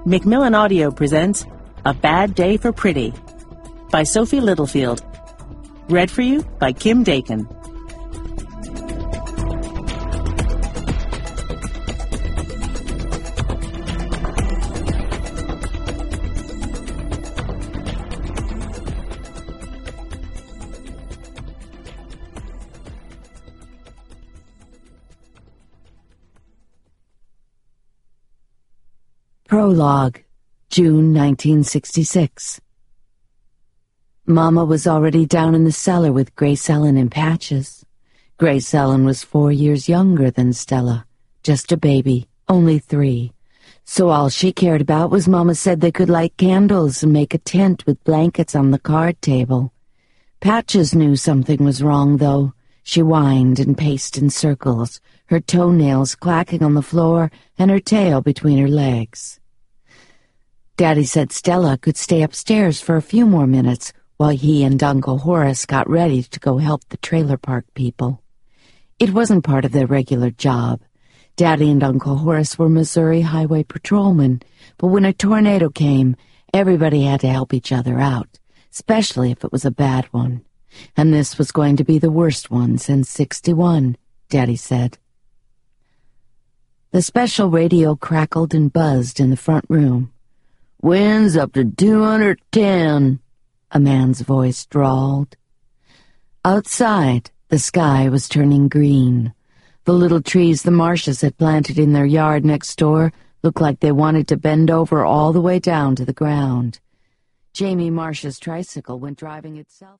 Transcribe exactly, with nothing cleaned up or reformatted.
Macmillan Audio presents A Bad Day for Pretty by Sophie Littlefield. Read for you by Kim Dakin. Prologue, June nineteen sixty-six. Mama was already down in the cellar with Grace Ellen and Patches. Grace Ellen was four years younger than Stella, just a baby, only three. So all she cared about was Mama said they could light candles and make a tent with blankets on the card table. Patches knew something was wrong, though. She whined and paced in circles, her toenails clacking on the floor and her tail between her legs. Daddy said Stella could stay upstairs for a few more minutes while he and Uncle Horace got ready to go help the trailer park people. It wasn't part of their regular job. Daddy and Uncle Horace were Missouri Highway patrolmen, but when a tornado came, everybody had to help each other out, especially if it was a bad one. And this was going to be the worst one since sixty-one, Daddy said. The special radio crackled and buzzed in the front room. "Winds up to two hundred ten, a man's voice drawled. Outside, the sky was turning green. The little trees the Marshes had planted in their yard next door looked like they wanted to bend over all the way down to the ground. Jamie Marsh's tricycle went driving itself.